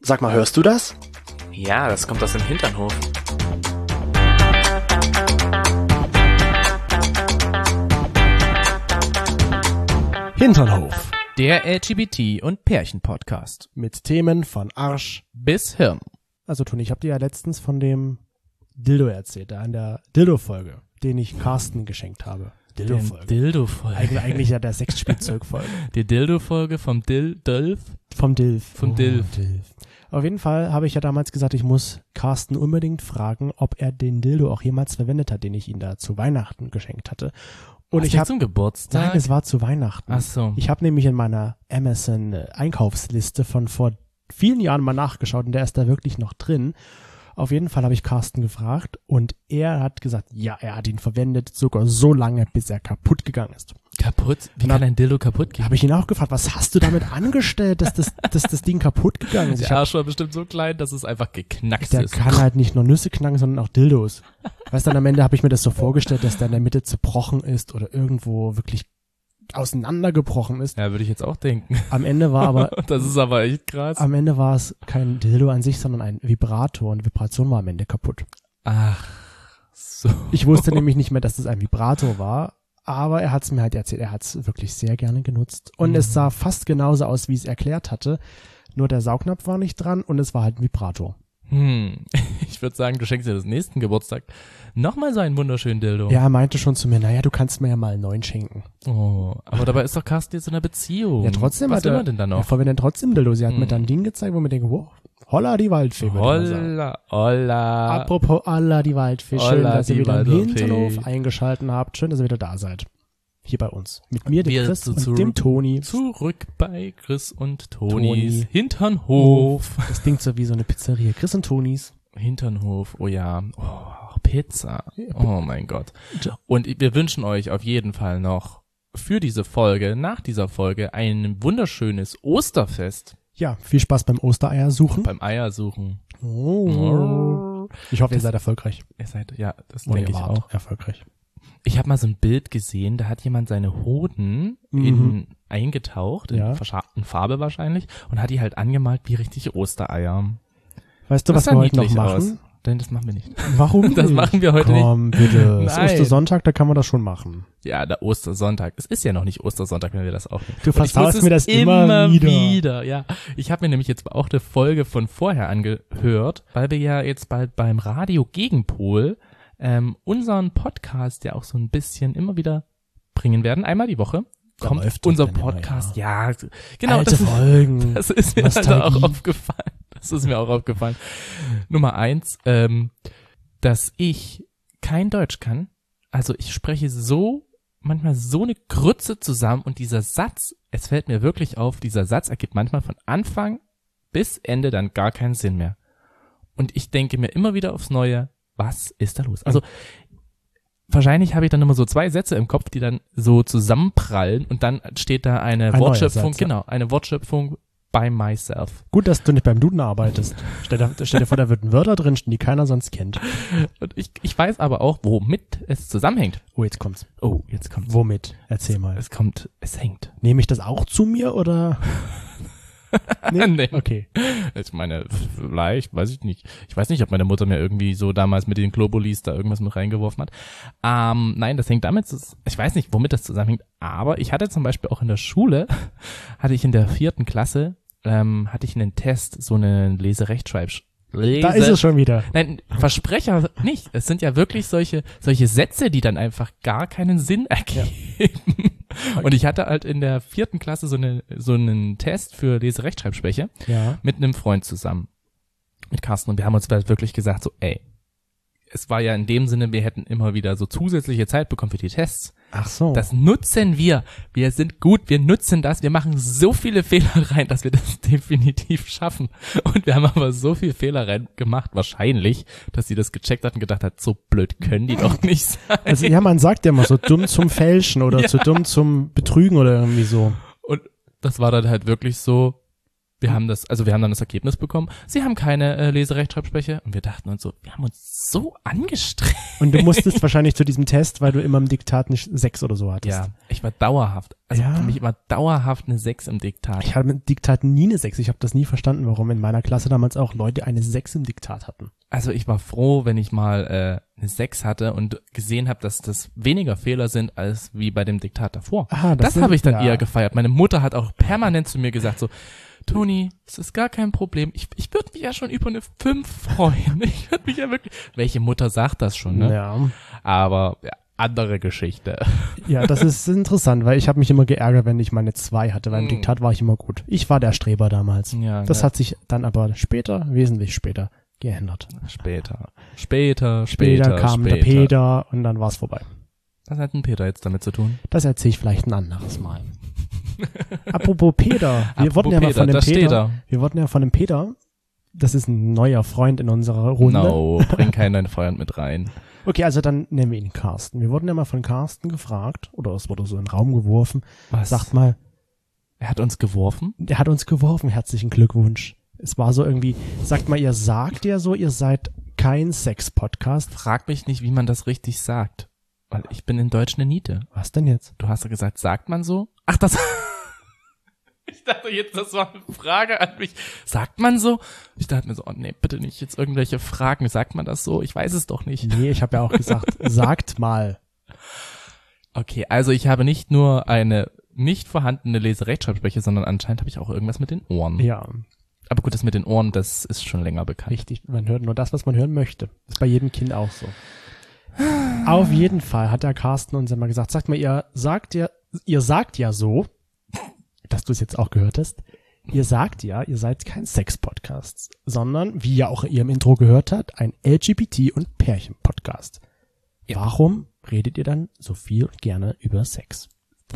Sag mal, hörst du das? Ja, das kommt aus dem Hinternhof. Hinternhof. Der LGBT- und Pärchen-Podcast. Mit Themen von Arsch Bis Hirn. Also Toni, ich habe dir ja letztens von dem Dildo erzählt, da in der Dildo-Folge, den ich Carsten geschenkt habe. Dildo-Folge. Dildo-Folge. Eigentlich ja der Sexspielzeug-Folge. Die Dildo-Folge vom Dilf. Vom Dilf. Vom Dilf. Auf jeden Fall habe ich ja damals gesagt, ich muss Carsten unbedingt fragen, ob er den Dildo auch jemals verwendet hat, den ich ihm da zu Weihnachten geschenkt hatte. Und ich habe zum Geburtstag? Nein, es war zu Weihnachten. Ach so. Ich habe nämlich in meiner Amazon-Einkaufsliste von vor vielen Jahren mal nachgeschaut und der ist da wirklich noch drin. Auf jeden Fall habe ich Carsten gefragt und er hat gesagt, ja, er hat ihn verwendet, sogar so lange, bis er kaputt gegangen ist. Kaputt? Wie kann ein Dildo kaputt gehen? Habe ich ihn auch gefragt, was hast du damit angestellt, dass das Ding kaputt gegangen ist? Der Arsch war bestimmt so klein, dass es einfach geknackt der ist. Der kann halt nicht nur Nüsse knacken, sondern auch Dildos. Weißt du, dann am Ende habe ich mir das so vorgestellt, dass der in der Mitte zerbrochen ist oder irgendwo wirklich auseinandergebrochen ist. Ja, würde ich jetzt auch denken. Am Ende war aber... Das ist aber echt krass. Am Ende war es kein Dildo an sich, sondern ein Vibrator und die Vibration war am Ende kaputt. Ach so. Ich wusste nämlich nicht mehr, dass das ein Vibrator war, aber er hat es mir halt erzählt, er hat es wirklich sehr gerne genutzt. Und es sah fast genauso aus, wie es erklärt hatte, nur der Saugnapf war nicht dran und es war halt ein Vibrator. Ich würde sagen, du schenkst dir das nächsten Geburtstag nochmal so einen wunderschönen Dildo. Ja, er meinte schon zu mir, naja, du kannst mir ja mal einen neuen schenken. Oh, aber dabei ist doch Carsten jetzt in einer Beziehung. Ja, trotzdem was will man denn da noch? Er verwendet trotzdem Dildo. Sie hat mir dann den gezeigt, wo mir denke, wow, holla die Waldfee. Holla. Apropos holla die Waldfee. Schön, Holla dass ihr die wieder im Waldfee. Hinterhof eingeschalten habt. Schön, dass ihr wieder da seid. Hier bei uns. Mit mir, dem Wir Chris sind und dem Toni. Zurück bei Chris und Tonis Hinternhof. Das klingt so wie so eine Pizzeria. Chris und Tonis. Hinternhof, oh ja. Oh, Pizza. Oh mein Gott. Und wir wünschen euch auf jeden Fall noch für diese Folge, nach dieser Folge, ein wunderschönes Osterfest. Ja, viel Spaß beim Ostereiersuchen. Beim Eiersuchen. Oh. Ich hoffe, ihr seid erfolgreich. Ihr seid, ja, das Oder denke ihr ich wart auch. erfolgreich. Ich habe mal so ein Bild gesehen, da hat jemand seine Hoden eingetaucht, in Farbe wahrscheinlich, und hat die halt angemalt wie richtig Ostereier. Weißt du, das was wir heute noch niedlich machen? aus. Denn das machen wir nicht. Warum Das nicht? machen wir heute Komm, bitte. Es ist Nein. Ostersonntag, da kann man das schon machen. Ja, der Ostersonntag. Es ist ja noch nicht Ostersonntag, wenn wir das aufnehmen. Du Und ich versaust muss mir es das immer wieder. Ja, ich habe mir nämlich jetzt auch eine Folge von vorher angehört, weil wir ja jetzt bald beim Radio Gegenpol unseren Podcast ja auch so ein bisschen immer wieder bringen werden. Einmal die Woche Da kommt läuft unser das dann immer, Podcast. Ja, genau. Alte Folgen. Das ist mir halt auch aufgefallen. Das ist mir auch aufgefallen. Nummer 1, dass ich kein Deutsch kann. Also ich spreche so, manchmal so eine Grütze zusammen und dieser Satz, es fällt mir wirklich auf, dieser Satz ergibt manchmal von Anfang bis Ende dann gar keinen Sinn mehr. Und ich denke mir immer wieder aufs Neue, was ist da los? Also wahrscheinlich habe ich dann immer so 2 Sätze im Kopf, die dann so zusammenprallen und dann steht da eine Wortschöpfung, Satz, ja. genau, eine Wortschöpfung by myself. Gut, dass du nicht beim Duden arbeitest. Stell dir vor, da würden Wörter drinstehen, die keiner sonst kennt. Und ich weiß aber auch, womit es zusammenhängt. Oh, jetzt kommt's. Oh, jetzt kommt's. Womit? Erzähl mal. Es hängt. Nehme ich das auch zu mir oder? Nee. Okay. Ich meine, vielleicht, weiß ich nicht. Ich weiß nicht, ob meine Mutter mir irgendwie so damals mit den Globulis da irgendwas mit reingeworfen hat. Nein, das hängt damit, ich weiß nicht, womit das zusammenhängt, aber ich hatte zum Beispiel auch in der Schule, hatte ich in der 4. Klasse, hatte ich einen Test, so eine Da ist es schon wieder. Nein, Versprecher nicht. Es sind ja wirklich solche Sätze, die dann einfach gar keinen Sinn ergeben. Ja. Und ich hatte halt in der 4. Klasse so einen Test für Leserechtschreibschwäche mit einem Freund zusammen, mit Carsten. Und wir haben uns halt wirklich gesagt so, ey, es war ja in dem Sinne, wir hätten immer wieder so zusätzliche Zeit bekommen für die Tests. Ach so. Das nutzen wir. Wir sind gut, wir nutzen das. Wir machen so viele Fehler rein, dass wir das definitiv schaffen. Und wir haben aber so viele Fehler rein gemacht, wahrscheinlich, dass sie das gecheckt hat und gedacht hat, so blöd können die doch nicht sein. Also ja, man sagt ja immer so dumm zum Fälschen oder zu dumm zum Betrügen oder irgendwie so. Und das war dann halt wirklich so, Wir haben dann das Ergebnis bekommen. Sie haben keine Leserechtschreibschwäche. Und wir dachten uns so, wir haben uns so angestrengt. Und du musstest wahrscheinlich zu diesem Test, weil du immer im Diktat nicht 6 oder so hattest. Ja, ich war dauerhaft. Also Ja. für mich immer dauerhaft eine 6 im Diktat. Ich hatte mit Diktat nie eine 6. Ich habe das nie verstanden, warum in meiner Klasse damals auch Leute eine 6 im Diktat hatten. Also ich war froh, wenn ich mal eine 6 hatte und gesehen habe, dass das weniger Fehler sind als wie bei dem Diktat davor. Aha, Das habe ich dann ja. eher gefeiert. Meine Mutter hat auch permanent zu mir gesagt so, Toni, es ist gar kein Problem. Ich würde mich ja schon über eine 5 freuen. Ich würde mich ja wirklich. Welche Mutter sagt das schon, ne? Ja. Aber ja, andere Geschichte. Ja, das ist interessant, weil ich habe mich immer geärgert, wenn ich mal eine 2 hatte, weil im Diktat war ich immer gut. Ich war der Streber damals. Ja, Das ne? hat sich dann aber später, wesentlich später, geändert. Später Kam der Peter und dann war's vorbei. Was hat denn Peter jetzt damit zu tun? Das erzähle ich vielleicht ein anderes Mal. Apropos Peter, wir Apropos wurden ja mal Peter, von dem da steht Peter, er. wir wurden ja von dem Peter, das ist ein neuer Freund in unserer Runde. No, bring keinen Freund mit rein. Okay, also dann nennen wir ihn Carsten. Wir wurden ja mal von Carsten gefragt, oder es wurde so in den Raum geworfen, Was? sagt mal, Er hat uns geworfen? der hat uns geworfen, herzlichen Glückwunsch. Es war so irgendwie, sagt mal, ihr sagt ja so, ihr seid kein Sex-Podcast. Frag mich nicht, wie man das richtig sagt. Weil ich bin in Deutsch eine Niete. Was denn jetzt? Du hast ja gesagt, sagt man so? Ach, das... Ich dachte jetzt, das war eine Frage an mich. Sagt man so? Ich dachte mir so, oh nee, bitte nicht jetzt irgendwelche Fragen. Sagt man das so? Ich weiß es doch nicht. Nee, ich habe ja auch gesagt, sagt mal. Okay, also ich habe nicht nur eine nicht vorhandene Leserechtschreibschwäche, sondern anscheinend habe ich auch irgendwas mit den Ohren. Ja, Aber gut, das mit den Ohren, das ist schon länger bekannt. richtig. Man hört nur das, was man hören möchte. Ist bei jedem Kind auch so. Auf jeden Fall hat der Carsten uns immer gesagt, sagt mal, ihr sagt ja so, dass du es jetzt auch gehört hast, ihr sagt ja, ihr seid kein Sex-Podcast, sondern, wie ihr auch ihr im Intro gehört habt, ein LGBT- und Pärchen-Podcast. Ja. Warum redet ihr dann so viel und gerne über Sex?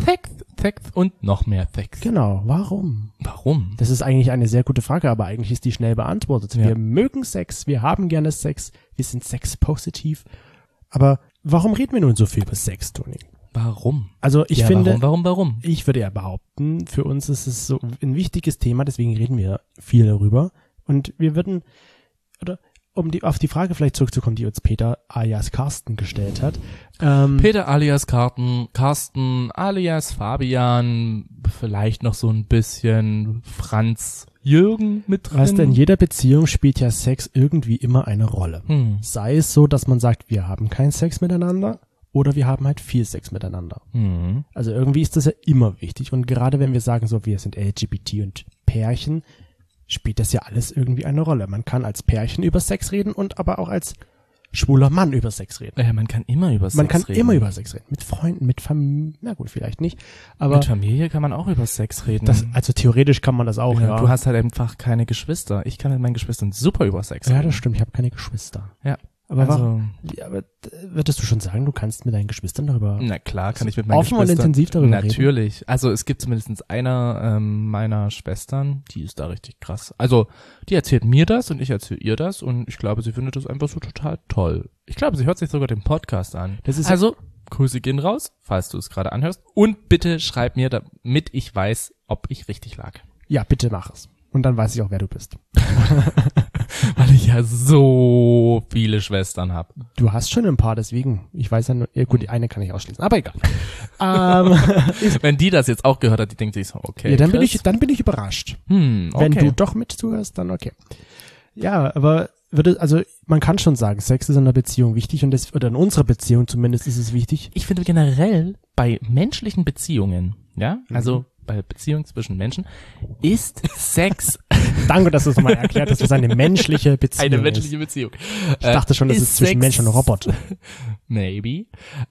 Sex und noch mehr Sex. Genau, warum? Warum? Das ist eigentlich eine sehr gute Frage, aber eigentlich ist die schnell beantwortet. Ja. Wir mögen Sex, wir haben gerne Sex, wir sind sexpositiv. Aber warum reden wir nun so viel über Sex, Toni? Warum? Also ich Ja, finde, warum? ich würde ja behaupten, für uns ist es so ein wichtiges Thema, deswegen reden wir viel darüber. Und wir würden, oder auf die Frage vielleicht zurückzukommen, die uns Peter alias Carsten gestellt hat. Peter alias Carsten alias Fabian, vielleicht noch so ein bisschen Franz Jürgen mit drin. Weißt du, in jeder Beziehung spielt ja Sex irgendwie immer eine Rolle. Sei es so, dass man sagt, wir haben keinen Sex miteinander, oder wir haben halt viel Sex miteinander. Mhm. Also irgendwie ist das ja immer wichtig. Und gerade wenn wir sagen, so wir sind LGBT und Pärchen, spielt das ja alles irgendwie eine Rolle. Man kann als Pärchen über Sex reden und aber auch als schwuler Mann über Sex reden. Ja, man kann immer über Sex reden. Man kann immer über Sex reden. Mit Freunden, mit Familie, na gut, vielleicht nicht. Aber Mit Familie kann man auch über Sex reden. also theoretisch kann man das auch, ja. Du hast halt einfach keine Geschwister. Ich kann mit meinen Geschwistern super über Sex reden. Ja, das stimmt. Ich habe keine Geschwister. Ja. Aber Also, aber würdest du schon sagen, du kannst mit deinen Geschwistern darüber na klar, kann ich mit meinen offen und Geschwistern. intensiv darüber reden? Natürlich. Also es gibt zumindest einer meiner Schwestern, die ist da richtig krass. Also die erzählt mir das und ich erzähle ihr das und ich glaube, sie findet das einfach so total toll. Ich glaube, sie hört sich sogar den Podcast an. Das ist also Grüße gehen raus, falls du es gerade anhörst. Und bitte schreib mir, damit ich weiß, ob ich richtig lag. Ja, bitte mach es. Und dann weiß ich auch, wer du bist. Weil ich ja so viele Schwestern habe. Du hast schon ein paar, deswegen. Ich weiß ja nur, ja gut, die eine kann ich ausschließen, aber egal. Wenn die das jetzt auch gehört hat, die denkt sich so, okay. Ja, dann bin Chris. ich überrascht. Okay. Wenn du doch mit zuhörst, dann okay. Ja, aber also man kann schon sagen, Sex ist in einer Beziehung wichtig und oder in unserer Beziehung zumindest ist es wichtig. Ich finde generell bei menschlichen Beziehungen, ja, also bei Beziehungen zwischen Menschen, ist Sex Danke, dass du es nochmal erklärt hast, dass es eine menschliche Beziehung eine ist. menschliche Beziehung. Ich dachte schon, das ist zwischen Sex- Mensch und Roboter. Maybe.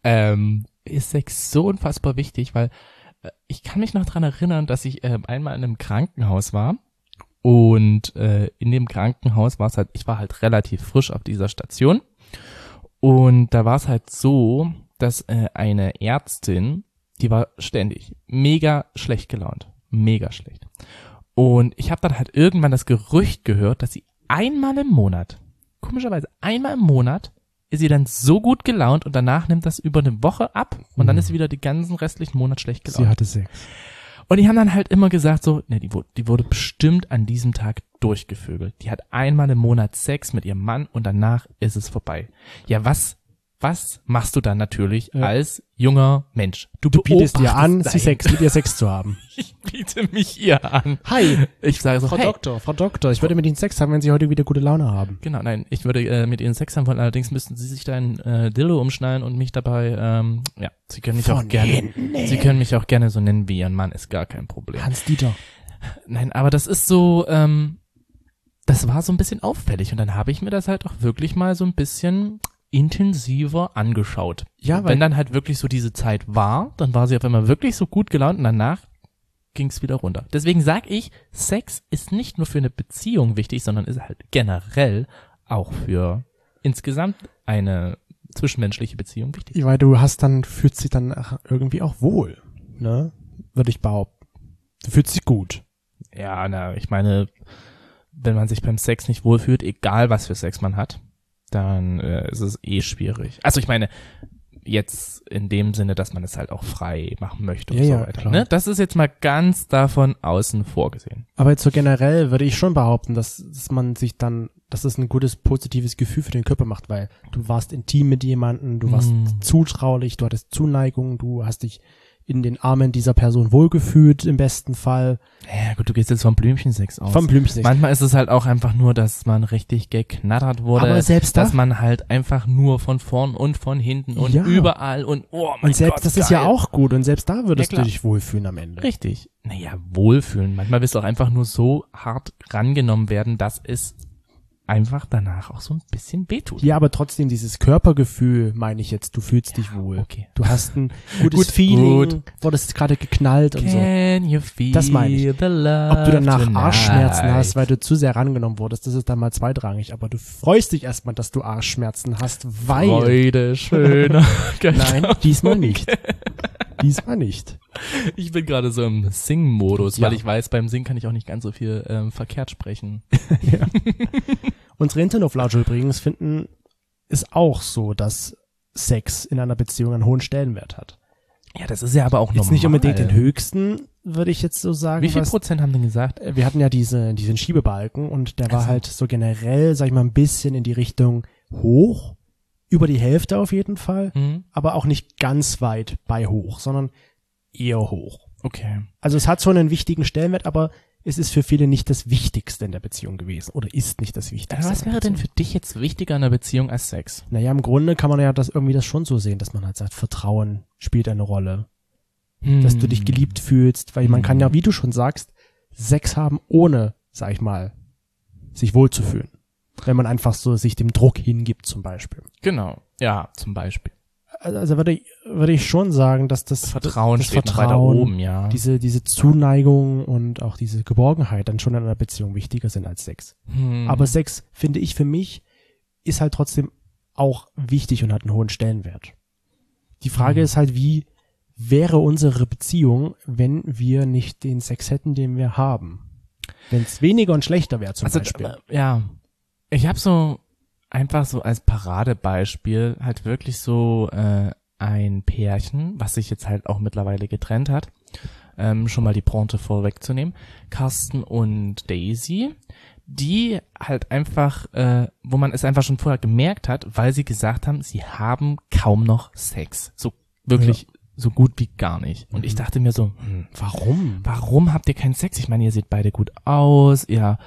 Ist Sex so unfassbar wichtig, weil ich kann mich noch dran erinnern, dass ich einmal in einem Krankenhaus war und in dem Krankenhaus war es halt, ich war halt relativ frisch auf dieser Station und da war es halt so, dass eine Ärztin, die war ständig mega schlecht gelaunt. Mega schlecht. Und ich habe dann halt irgendwann das Gerücht gehört, dass sie einmal im Monat, komischerweise einmal im Monat, ist sie dann so gut gelaunt und danach nimmt das über eine Woche ab und dann ist sie wieder den ganzen restlichen Monat schlecht gelaunt. Sie hatte Sex. Und die haben dann halt immer gesagt so, ne, die wurde bestimmt an diesem Tag durchgevögelt. Die hat einmal im Monat Sex mit ihrem Mann und danach ist es vorbei. Ja, was machst du dann natürlich als junger Mensch? Du bietest dir an, Nein. mit ihr Sex zu haben. Ich biete mich ihr an. Hi, Ich sage so, Frau hey. Doktor, ich würde mit Ihnen Sex haben, wenn Sie heute wieder gute Laune haben. Genau, nein, ich würde mit ihnen Sex haben wollen, allerdings müssten sie sich da ein Dildo umschneiden und mich dabei, sie können mich Sie können mich auch gerne so nennen wie ihren Mann, ist gar kein Problem. Hans-Dieter. Nein, aber das ist so, das war so ein bisschen auffällig und dann habe ich mir das halt auch wirklich mal so ein bisschen intensiver angeschaut. Ja, Und weil wenn dann halt wirklich so diese Zeit war, dann war sie auf einmal wirklich so gut gelaunt und danach ging es wieder runter. Deswegen sag ich, Sex ist nicht nur für eine Beziehung wichtig, sondern ist halt generell auch für insgesamt eine zwischenmenschliche Beziehung wichtig. weil fühlst dich dann irgendwie auch wohl, ne? Würde ich behaupten. Du fühlst dich gut. Ja, ich meine, wenn man sich beim Sex nicht wohlfühlt, egal was für Sex man hat, dann ist es schwierig. Also ich meine, jetzt in dem Sinne, dass man es halt auch frei machen möchte und so weiter. Klar. Ne? Das ist jetzt mal ganz davon außen vorgesehen. Aber jetzt so generell würde ich schon behaupten, dass es ein gutes, positives Gefühl für den Körper macht, weil du warst intim mit jemandem, du warst zutraulich, du hattest Zuneigung, du hast dich in den Armen dieser Person wohlgefühlt, im besten Fall. Ja gut, du gehst jetzt vom Blümchensex aus. Vom Blümchensex. Manchmal ist es halt auch einfach nur, dass man richtig geknattert wurde. Aber selbst dass da- man halt einfach nur von vorn und von hinten und Ja. überall und mein Und selbst Gott, das ist geil. ja auch gut und selbst da würdest Ja, du klar. dich wohlfühlen am Ende. Richtig. Naja, wohlfühlen. Manchmal willst du auch einfach nur so hart rangenommen werden, dass es einfach danach auch so ein bisschen wehtut. Ja, aber trotzdem dieses Körpergefühl, meine ich jetzt, du fühlst dich wohl. okay. Du hast ein gutes Gut, Feeling, gut. wurdest gerade geknallt und so. Can you feel Das meine ich. the love Ob du danach tonight? Arschschmerzen hast, weil du zu sehr rangenommen wurdest, das ist dann mal zweitrangig. Aber du freust dich erstmal, dass du Arschschmerzen hast, weil... Freude, schöner. Nein, diesmal nicht. Diesmal nicht. Ich bin gerade so im Sing-Modus, Ja. weil ich weiß, beim Singen kann ich auch nicht ganz so viel verkehrt sprechen. Unsere Internoflaute übrigens ist auch so, dass Sex in einer Beziehung einen hohen Stellenwert hat. Ja, das ist ja aber auch Jetzt normal. nicht unbedingt den höchsten, würde ich jetzt so sagen. Wie viel was- Prozent haben denn gesagt? Wir hatten ja diesen Schiebebalken und der war Also. halt so generell, sag ich mal, ein bisschen in die Richtung hoch, über die Hälfte auf jeden Fall, aber auch nicht ganz weit bei hoch, sondern eher hoch. Okay. Also es hat schon einen wichtigen Stellenwert, aber es ist für viele nicht das Wichtigste in der Beziehung gewesen oder ist nicht das Wichtigste. Was in der wäre denn Beziehung. für dich jetzt wichtiger in einer Beziehung als Sex? Naja, im Grunde kann man ja das schon so sehen, dass man halt sagt, Vertrauen spielt eine Rolle, dass du dich geliebt fühlst, weil man kann ja, wie du schon sagst, Sex haben ohne, sag ich mal, sich wohlzufühlen. Wenn man einfach so sich dem Druck hingibt zum Beispiel. Genau. Ja, zum Beispiel. Also würde ich schon sagen, dass das Vertrauen das steht noch weiter Vertrauen, oben, ja. diese Zuneigung und auch diese Geborgenheit dann schon in einer Beziehung wichtiger sind als Sex. Aber Sex, finde ich, für mich ist halt trotzdem auch wichtig und hat einen hohen Stellenwert. Die Frage ist halt, wie wäre unsere Beziehung, wenn wir nicht den Sex hätten, den wir haben? Wenn es weniger und schlechter wäre zum Beispiel. Ja. Ich habe so einfach so als Paradebeispiel halt wirklich so ein Pärchen, was sich jetzt halt auch mittlerweile getrennt hat. Schon mal die Pointe vorwegzunehmen. Carsten und Daisy, die halt einfach, wo man es einfach schon vorher gemerkt hat, weil sie gesagt haben, sie haben kaum noch Sex. So wirklich so gut wie gar nicht. Und ich dachte mir so, warum habt ihr keinen Sex? Ich meine, ihr seht beide gut aus, ihr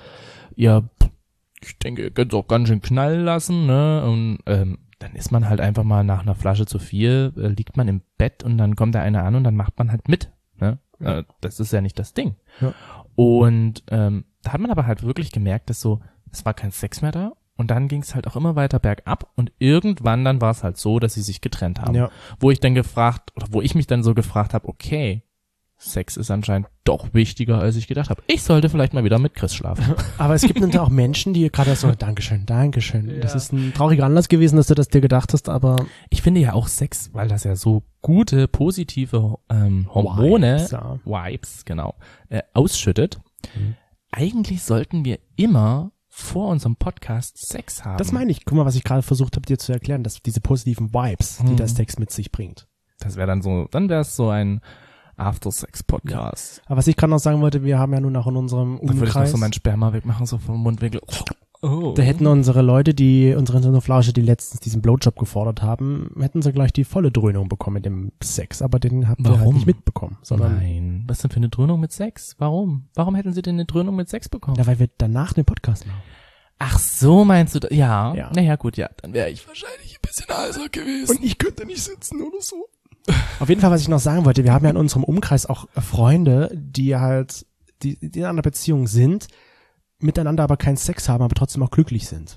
ich denke, ihr könnt es auch ganz schön knallen lassen, ne? Und dann ist man halt einfach mal nach einer Flasche zu viel, liegt man im Bett und dann kommt da einer an und dann macht man halt mit, ne? Ja. Das ist ja nicht das Ding. Ja. Und da hat man aber halt wirklich gemerkt, dass so, es war kein Sex mehr da und dann ging es halt auch immer weiter bergab und irgendwann dann war es halt so, dass sie sich getrennt haben. Ja. Wo ich mich dann so gefragt habe, okay, Sex ist anscheinend doch wichtiger, als ich gedacht habe. Ich sollte vielleicht mal wieder mit Chris schlafen. Aber es gibt natürlich auch Menschen, die gerade so, Dankeschön. Das ist ein trauriger Anlass gewesen, dass du das dir gedacht hast, aber Ich finde ja auch Sex, weil das ja so gute, positive Hormone, Vibes, ja. Vibes, genau, ausschüttet. Eigentlich sollten wir immer vor unserem Podcast Sex haben. das meine ich. Guck mal, was ich gerade versucht habe, dir zu erklären, dass diese positiven Vibes, die das Sex mit sich bringt. Das wäre dann so, dann wäre es so ein After-Sex-Podcast. Aber was ich gerade noch sagen wollte, wir haben ja nun auch in unserem Da würde ich noch Umkreis, so meinen Sperma wegmachen, so vom Mundwinkel. Oh. da hätten unsere Leute, unsere Flausche, die letztens diesen Blowjob gefordert haben, hätten sie gleich die volle Dröhnung bekommen mit dem Sex, aber den habt ihr halt Warum? nicht mitbekommen. Sondern Nein. Was denn für eine Dröhnung mit Sex? Warum? Warum hätten sie denn eine Dröhnung mit Sex bekommen? Ja, weil wir danach den Podcast machen. Ach so, meinst du? Ja. Ja. Naja, gut, ja. Dann wäre ich wahrscheinlich ein bisschen heiser gewesen. ich könnte nicht sitzen oder so. Auf jeden Fall, was ich noch sagen wollte, wir haben ja in unserem Umkreis auch Freunde, die halt, die in einer Beziehung sind, miteinander aber keinen Sex haben, aber trotzdem auch glücklich sind.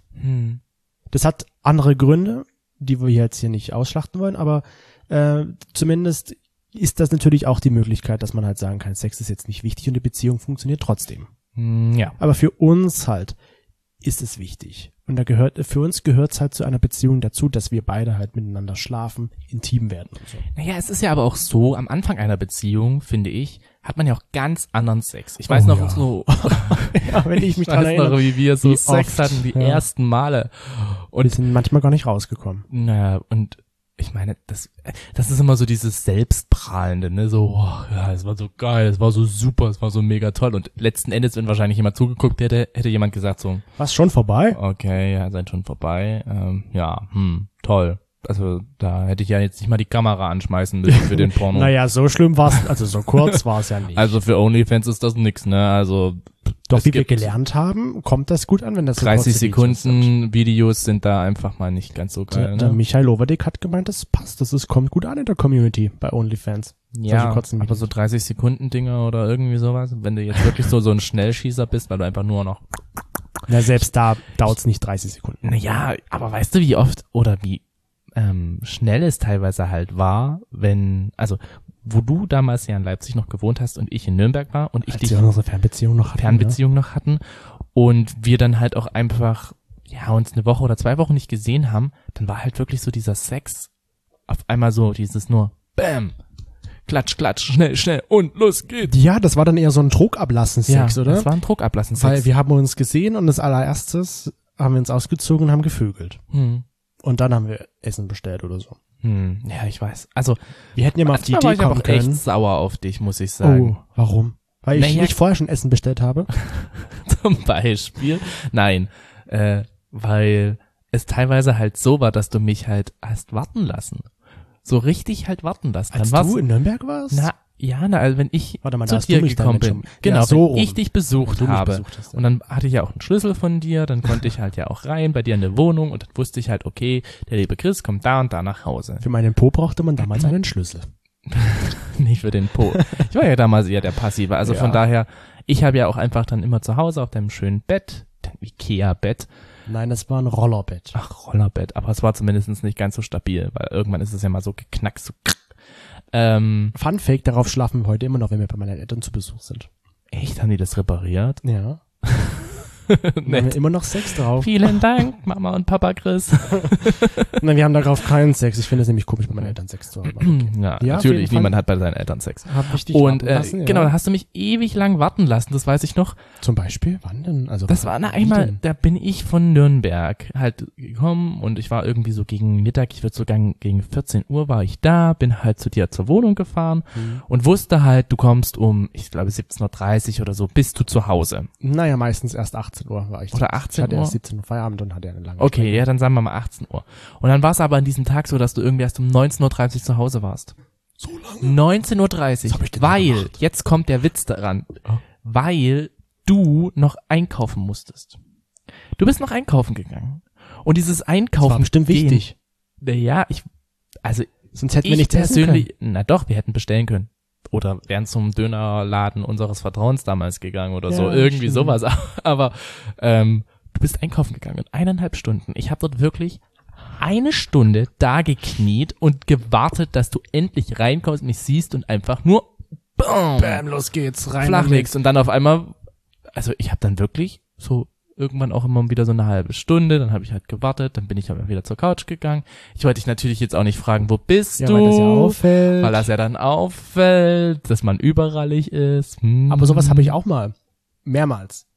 Das hat andere Gründe, die wir jetzt hier nicht ausschlachten wollen, aber zumindest ist das natürlich auch die Möglichkeit, dass man halt sagen kann, Sex ist jetzt nicht wichtig und die Beziehung funktioniert trotzdem. Ja. Aber für uns halt ist es wichtig. Und für uns gehört es halt zu einer Beziehung dazu, dass wir beide halt miteinander schlafen, intim werden und so. Naja, es ist ja aber auch so, am Anfang einer Beziehung, finde ich, hat man ja auch ganz anderen Sex. Ich weiß Oh noch ja. so, Ja, wenn ich mich dran weiß noch, erinnere, wie wir so wie Sex oft, hatten, die ja. ersten Male. wir Und sind manchmal gar nicht rausgekommen. naja, und ich meine, das ist immer so dieses Selbstprahlende, ne, so, oh, ja, es war so geil, es war so super, es war so mega toll. Und letzten Endes, wenn wahrscheinlich jemand zugeguckt hätte jemand gesagt so, War's schon vorbei? okay, ja, seid schon vorbei, ja, toll. Also da hätte ich ja jetzt nicht mal die Kamera anschmeißen müssen für den Porno. Naja, so schlimm war's, also so kurz war's ja nicht. Also für OnlyFans ist das nix, ne? Also Doch es wie wir gibt gelernt haben, kommt das gut an, wenn das so 30 kurze Videos sind. Sekunden Videos sind da einfach mal nicht ganz so geil, Der ne? Michael Overdick hat gemeint, das passt, kommt gut an in der Community bei OnlyFans. Ja, solche kurzen aber Videos. so 30 Sekunden Dinger oder irgendwie sowas, wenn du jetzt wirklich so ein Schnellschießer bist, weil du einfach nur noch, Na, selbst da dauert's nicht 30 Sekunden. naja, aber weißt du, wie oft oder wie schnell es teilweise halt war, also wo du damals ja in Leipzig noch gewohnt hast und ich in Nürnberg war und ich Als dich wir unsere Fernbeziehung noch hatten. Fernbeziehung noch hatten und wir dann halt auch einfach, ja, uns eine Woche oder 2 Wochen nicht gesehen haben, dann war halt wirklich so dieser Sex auf einmal so dieses nur Bam, Klatsch, Klatsch, schnell, schnell und los geht's. Ja, das war dann eher so ein Druckablassen-Sex, oder? Das war ein Druckablassen Sex. Weil wir haben uns gesehen und das allererstes haben wir uns ausgezogen und haben gevögelt. Und dann haben wir Essen bestellt oder so. Ja, ich weiß. Also, Wir hätten ja mal auf die manchmal Idee war ich aber kommen auch echt können. sauer auf dich, muss ich sagen. Oh, warum? Weil ich Naja. nicht vorher schon Essen bestellt habe? Zum Beispiel. Nein, weil es teilweise halt so war, dass du mich halt hast warten lassen. So richtig halt warten lassen. Als Dann du war's, in Nürnberg warst? also wenn ich Warte mal, da zu hast du dir mich gekommen damit bin, schon- genau, ja, so wenn ich rum. dich besucht Du mich habe besucht hast, ja. und dann hatte ich ja auch einen Schlüssel von dir, dann konnte ich halt ja auch rein bei dir in der Wohnung und dann wusste ich halt, okay, der liebe Chris kommt da und da nach Hause. Für meinen Po brauchte man damals einen Schlüssel. Nicht für den Po. Ich war ja damals eher der Passive, also Ja. von daher, ich habe ja auch einfach dann immer zu Hause auf deinem schönen Bett, dein Ikea-Bett, Nein, das war ein Rollerbett. ach, Rollerbett, aber es war zumindest nicht ganz so stabil, weil irgendwann ist es ja mal so geknackt, so Fun Fact, darauf schlafen wir heute immer noch, wenn wir bei meinen Eltern zu Besuch sind. echt, haben die das repariert? Ja. Wir haben Nett. immer noch Sex drauf. Vielen Dank, Mama und Papa Chris. Nein, wir haben darauf keinen Sex. Ich finde es nämlich komisch, bei meinen Eltern Sex zu haben. Ja, Ja, auf jeden natürlich, Fall. niemand hat bei seinen Eltern Sex. Hab ich dich Und warten lassen, ja. genau, da hast du mich ewig lang warten lassen, das weiß ich noch. Zum Beispiel, wann denn? Also Das war wie einmal, denn? da bin ich von Nürnberg halt gekommen und ich war irgendwie so gegen Mittag, ich würde so gegen 14 Uhr war ich da, bin halt zu dir zur Wohnung gefahren und wusste halt, du kommst um, ich glaube 17:30 oder so, bist du zu Hause. Naja, meistens erst 18 Uhr war ich. Oder Ich 18 hatte Uhr? erst 17 Uhr Feierabend und hatte eine lange Okay, ja, dann sagen wir mal 18 Uhr. Und dann war es aber an diesem Tag so, dass du irgendwie erst um 19:30 Uhr zu Hause warst. So lange? 19:30 Was hab ich denn Uhr, da weil, gemacht? jetzt kommt der Witz daran, Oh. weil du noch einkaufen musstest. Du bist noch einkaufen gegangen. Und dieses Das Einkaufen war bestimmt gehen- wichtig. Ja, Sonst hätten wir ich nichts essen können. persönlich, na doch, wir hätten bestellen können. Oder wären zum Dönerladen unseres Vertrauens damals gegangen oder Ja, so, irgendwie stimmt. sowas. Aber du bist einkaufen gegangen in 1,5 Stunden. Ich habe dort wirklich 1 Stunde da gekniet und gewartet, dass du endlich reinkommst, mich siehst und einfach nur Bam, los geht's, rein. flach legst. Und dann auf einmal, also ich habe dann wirklich so irgendwann auch immer wieder so eine halbe Stunde, dann habe ich halt gewartet, dann bin ich aber wieder zur Couch gegangen. Ich wollte dich natürlich jetzt auch nicht fragen, wo bist Ja, du? weil das ja auffällt. Weil das ja dann auffällt, dass man überrallig ist. Aber sowas habe ich auch mal. Mehrmals. Ich habe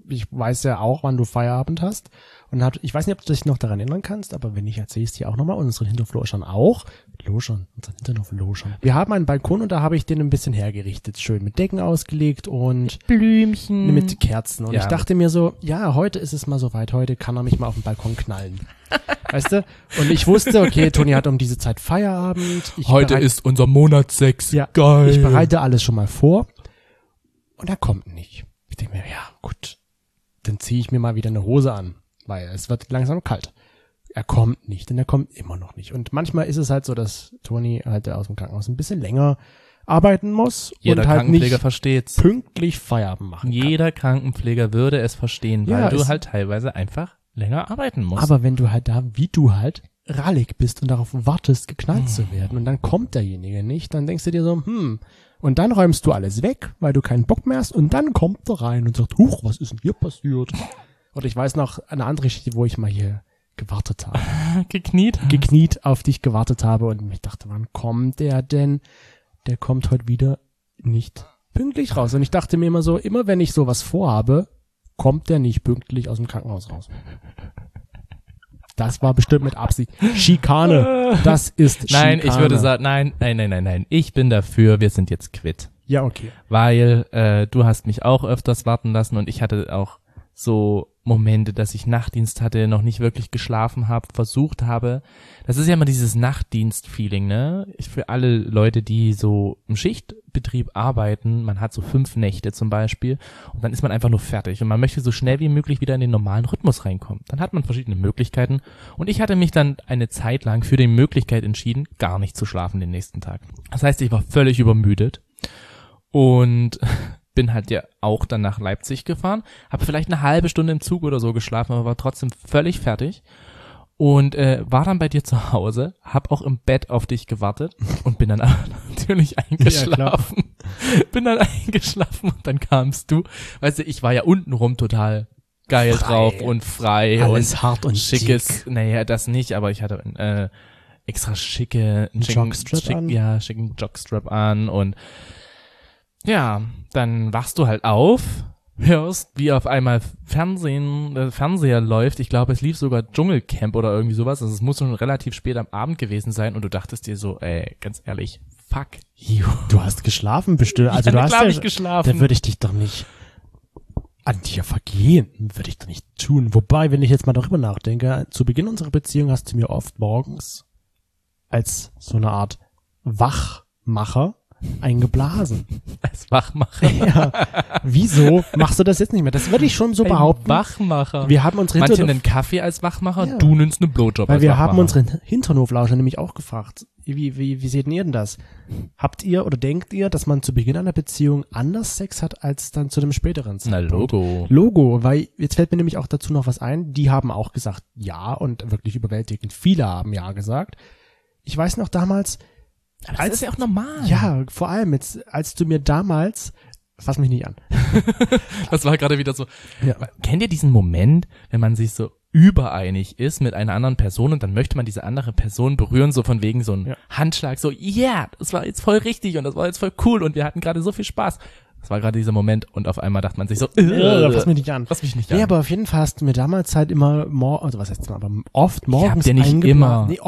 ich weiß ja auch, wann du Feierabend hast. Und ich weiß nicht, ob du dich noch daran erinnern kannst, aber wenn nicht, erzähle ich es dir auch nochmal. Unseren Hinterfloschern auch. Unseren Hinterfloschern. Wir haben einen Balkon und da habe ich den ein bisschen hergerichtet. Schön mit Decken ausgelegt und Blümchen. mit Kerzen. Und Ja. ich dachte mir so, ja, heute ist es mal soweit. Heute kann er mich mal auf den Balkon knallen. Weißt du? Und ich wusste, okay, Toni hat um diese Zeit Feierabend. Heute ist unser Monat 6. Ja, Geil. ich bereite alles schon mal vor. Und er kommt nicht. Ich denke mir, ja, gut. Dann ziehe ich mir mal wieder eine Hose an. Weil es wird langsam kalt. Er kommt nicht und er kommt immer noch nicht. Und manchmal ist es halt so, dass Toni halt aus dem Krankenhaus ein bisschen länger arbeiten muss Jeder und halt Krankenpfleger nicht versteht's. pünktlich Feierabend machen kann. Jeder Krankenpfleger würde es verstehen, weil Ja, du es- halt teilweise einfach länger arbeiten musst. Aber wenn du halt da, wie du halt, rallig bist und darauf wartest, geknallt zu werden und dann kommt derjenige nicht, dann denkst du dir so, und dann räumst du alles weg, weil du keinen Bock mehr hast und dann kommt er rein und sagt, huch, was ist denn hier passiert? Oder ich weiß noch eine andere Geschichte, wo ich mal hier gewartet habe. gekniet auf dich gewartet habe und ich dachte, wann kommt der denn? Der kommt heute wieder nicht pünktlich raus. Und ich dachte mir immer so, immer wenn ich sowas vorhabe, kommt der nicht pünktlich aus dem Krankenhaus raus. Das war bestimmt mit Absicht. Schikane. Das ist Nein, Schikane. ich würde sagen, nein. Ich bin dafür, wir sind jetzt quitt. Ja, okay. Weil du hast mich auch öfters warten lassen und ich hatte auch so Momente, dass ich Nachtdienst hatte, noch nicht wirklich geschlafen habe, versucht habe. Das ist ja immer dieses Nachtdienst-Feeling, ne? Für alle Leute, die so im Schichtbetrieb arbeiten, man hat so 5 Nächte zum Beispiel und dann ist man einfach nur fertig und man möchte so schnell wie möglich wieder in den normalen Rhythmus reinkommen. Dann hat man verschiedene Möglichkeiten und ich hatte mich dann eine Zeit lang für die Möglichkeit entschieden, gar nicht zu schlafen den nächsten Tag. Das heißt, ich war völlig übermüdet und bin halt ja auch dann nach Leipzig gefahren, habe vielleicht eine halbe Stunde im Zug oder so geschlafen, aber war trotzdem völlig fertig und war dann bei dir zu Hause, hab auch im Bett auf dich gewartet und bin dann natürlich eingeschlafen. Bin dann eingeschlafen und dann kamst du. Weißt du, ich war ja untenrum total geil Frei. drauf und frei Alles und hart und schickes, dick. naja, das nicht, aber ich hatte extra schicken Jockstrap an und ja, dann wachst du halt auf, hörst, wie auf einmal Fernseher läuft. Ich glaube, es lief sogar Dschungelcamp oder irgendwie sowas. Also es muss schon relativ spät am Abend gewesen sein und du dachtest dir so, ganz ehrlich, fuck you. Du hast geschlafen bestimmt. Also du Ja, hast klar hab ja, ich geschlafen. Da würde ich dich doch nicht an dir vergehen. Würde ich doch nicht tun. Wobei, wenn ich jetzt mal darüber nachdenke, zu Beginn unserer Beziehung hast du mir oft morgens als so eine Art Wachmacher eingeblasen. Als Wachmacher. Ja. Wieso machst du das jetzt nicht mehr? Das würde ich schon so behaupten. Wachmacher. Wir haben unsere Manche Hinternhof, nennen Kaffee als Wachmacher, Ja. du nennst einen Blowjob weil als wir Wachmacher. haben unsere Hinternhoflauscher nämlich auch gefragt. Wie seht denn ihr denn das? Habt ihr oder denkt ihr, dass man zu Beginn einer Beziehung anders Sex hat als dann zu dem späteren Na, Zeitpunkt? Logo. Weil jetzt fällt mir nämlich auch dazu noch was ein. Die haben auch gesagt ja und wirklich überwältigend. Viele haben ja gesagt. Ich weiß noch damals, Aber das ist ja auch normal. ja, vor allem jetzt, als du mir damals, fass mich nicht an. Das war gerade wieder so. Ja. Kennt ihr diesen Moment, wenn man sich so übereinig ist mit einer anderen Person und dann möchte man diese andere Person berühren, so von wegen so ein Ja. Handschlag, so, yeah, das war jetzt voll richtig und das war jetzt voll cool und wir hatten gerade so viel Spaß. Das war gerade dieser Moment und auf einmal dachte man sich so, Fass mich nicht an. fass mich nicht Ja, an. aber auf jeden Fall hast du mir damals halt immer also was heißt aber oft morgens dir nicht eingeblasen. immer. Nee,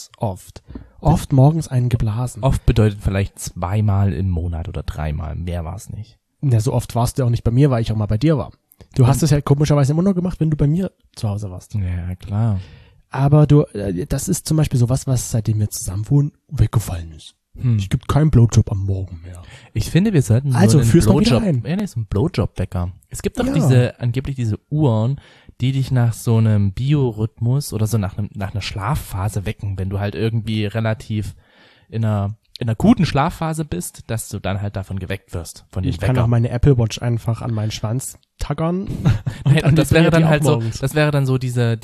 oft morgens einen geblasen. Oft bedeutet vielleicht 2-mal im Monat oder 3-mal, mehr war es nicht. Ja, so oft warst du auch nicht bei mir, weil ich auch mal bei dir war. Du hast es ja komischerweise immer nur gemacht, wenn du bei mir zu Hause warst. Ja, klar. Aber das ist zum Beispiel sowas, was seitdem wir zusammen wohnen, weggefallen ist. Es gibt keinen Blowjob am Morgen mehr. Ich finde, wir sollten Also, so einen führ's mal wieder Blowjob, ein. so einen Blowjob-Wecker. Es gibt doch Ja. angeblich diese Uhren, die dich nach so einem Biorhythmus oder so nach einer Schlafphase wecken, wenn du halt irgendwie relativ in einer guten Schlafphase bist, dass du dann halt davon geweckt wirst, von dem Ich kann Wecker. auch meine Apple Watch einfach an meinen Schwanz tackern. Nein, und das wäre vibriert die dann auch halt so, morgens. das wäre dann so dieser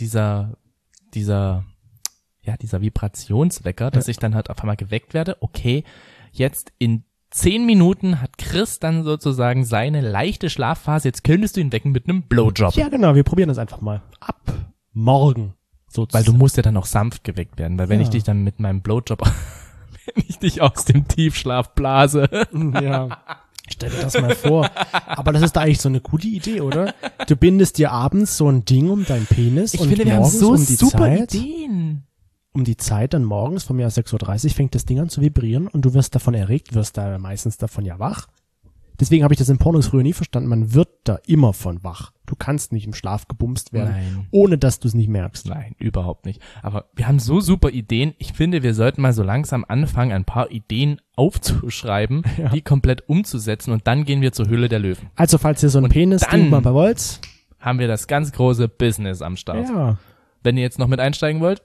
Vibrationswecker, dass ich dann halt auf einmal geweckt werde. Okay, jetzt in 10 Minuten hat Chris dann sozusagen seine leichte Schlafphase. Jetzt könntest du ihn wecken mit einem Blowjob. Ja, genau, wir probieren das einfach mal. Ab morgen. Weil du musst ja dann auch sanft geweckt werden. Weil wenn Ja. ich dich dann mit meinem Blowjob, wenn ich dich aus dem Tiefschlaf blase, Ja. Stell dir das mal vor. Aber das ist da eigentlich so eine gute Idee, oder? Du bindest dir abends so ein Ding um deinen Penis Ich und finde, wir haben morgens so um die super Zeit, Ideen. um die Zeit dann morgens von mir 6:30 Uhr fängt das Ding an zu vibrieren und du wirst davon erregt, wirst da meistens davon ja wach. Deswegen habe ich das in Pornos früher nie verstanden. Man wird da immer von wach. Du kannst nicht im Schlaf gebumst werden, Nein. ohne dass du es nicht merkst. Nein, überhaupt nicht. Aber wir haben so super Ideen. Ich finde, wir sollten mal so langsam anfangen, ein paar Ideen aufzuschreiben, Ja. die komplett umzusetzen und dann gehen wir zur Höhle der Löwen. Also falls ihr so ein Und Penis-Ding dann- mal wollt, Haben wir das ganz große Business am Start. ja. Wenn ihr jetzt noch mit einsteigen wollt,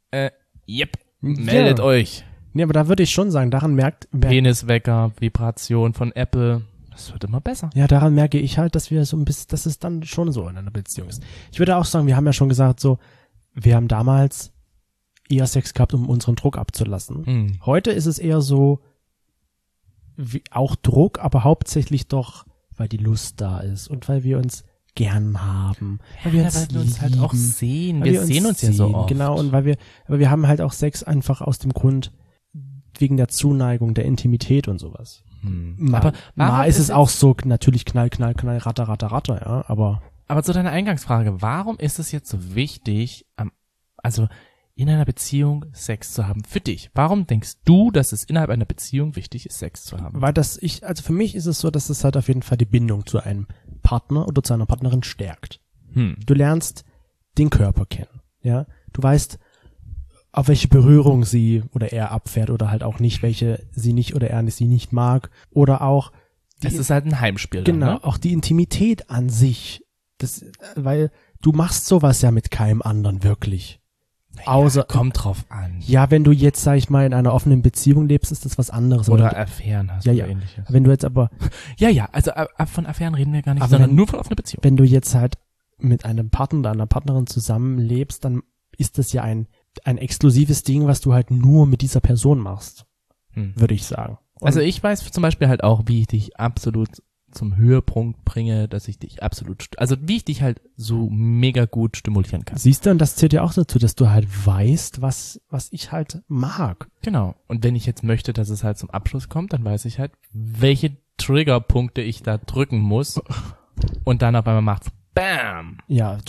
meldet Ja. euch. Nee, aber da würde ich schon sagen, daran Peniswecker, Vibration von Apple. Das wird immer besser. ja, daran merke ich halt, dass wir so ein bisschen, dass es dann schon so in einer Beziehung ist. Ich würde auch sagen, wir haben ja schon gesagt, so, wir haben damals eher Sex gehabt, um unseren Druck abzulassen. Hm. Heute ist es eher so, wie, auch Druck, aber hauptsächlich doch, weil die Lust da ist und weil wir uns gern haben. Weil wir uns halt auch lieben, sehen. weil Wir sehen uns ja so oft. Genau, und aber wir haben halt auch Sex einfach aus dem Grund, wegen der Zuneigung, der Intimität und sowas. Aber warum Mal ist es jetzt- auch so natürlich knall, ratter, ja, aber Aber zu deiner Eingangsfrage, warum ist es jetzt so wichtig, also in einer Beziehung Sex zu haben für dich? Warum denkst du, dass es innerhalb einer Beziehung wichtig ist, Sex zu haben? weil also für mich ist es so, dass es halt auf jeden Fall die Bindung zu einem Partner oder zu einer Partnerin stärkt. Du lernst den Körper kennen, ja. Du weißt, auf welche Berührung sie oder er abfährt oder halt auch nicht, welche sie nicht oder er sie nicht mag oder auch Es ist halt ein Heimspiel. genau, Dann, ne? auch die Intimität an sich. Weil du machst sowas ja mit keinem anderen wirklich. Außer, Kommt drauf an. ja, wenn du jetzt, sag ich mal, in einer offenen Beziehung lebst, ist das was anderes. Oder Aber Affären hast Ja, oder ja. ähnliches. wenn du jetzt aber, Ja, also von Affären reden wir gar nicht, Aber sondern wenn- nur von offener Beziehung. wenn du jetzt halt mit einem Partner oder einer Partnerin zusammenlebst, dann ist das ja ein exklusives Ding, was du halt nur mit dieser Person machst, würde ich sagen. Und Also ich weiß zum Beispiel halt auch, wie ich dich absolut zum Höhepunkt bringe, dass ich dich wie ich dich halt so mega gut stimulieren kann. siehst du, und das zählt ja auch dazu, dass du halt weißt, was ich halt mag. Genau. Und wenn ich jetzt möchte, dass es halt zum Abschluss kommt, dann weiß ich halt, welche Triggerpunkte ich da drücken muss. Und dann auf einmal macht's BAM! Ja,